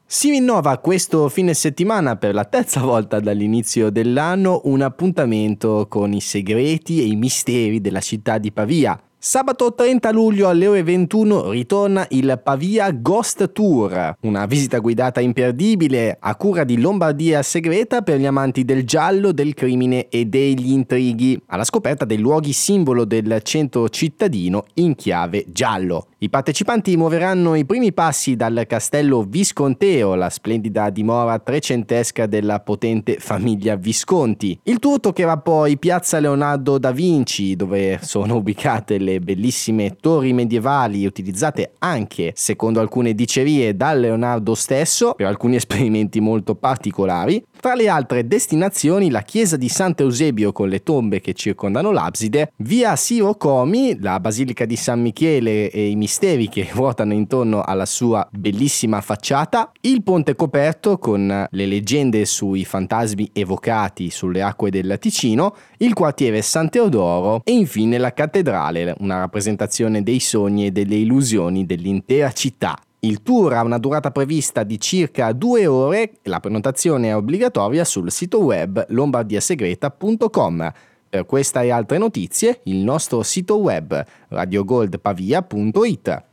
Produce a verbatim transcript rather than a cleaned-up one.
Si rinnova questo fine settimana per la terza volta dall'inizio dell'anno un appuntamento con i segreti e i misteri della città di Pavia. Sabato trenta luglio alle ore ventuno ritorna il Pavia Ghost Tour, una visita guidata imperdibile a cura di Lombardia Segreta per gli amanti del giallo, del crimine e degli intrighi, alla scoperta dei luoghi simbolo del centro cittadino in chiave giallo. I partecipanti muoveranno i primi passi dal castello Visconteo, la splendida dimora trecentesca della potente famiglia Visconti. Il tour toccherà poi piazza Leonardo da Vinci, dove sono ubicate le le bellissime torri medievali utilizzate anche, secondo alcune dicerie, da Leonardo stesso per alcuni esperimenti molto particolari. Tra le altre destinazioni la chiesa di Sant'Eusebio con le tombe che circondano l'abside, via Siro Comi, la basilica di San Michele e i misteri che ruotano intorno alla sua bellissima facciata, il ponte coperto con le leggende sui fantasmi evocati sulle acque del Ticino, il quartiere San Teodoro e infine la cattedrale, una rappresentazione dei sogni e delle illusioni dell'intera città. Il tour ha una durata prevista di circa due ore e la prenotazione è obbligatoria sul sito web lombardiasegreta punto com. Per questa e altre notizie il nostro sito web radiogoldpavia punto it.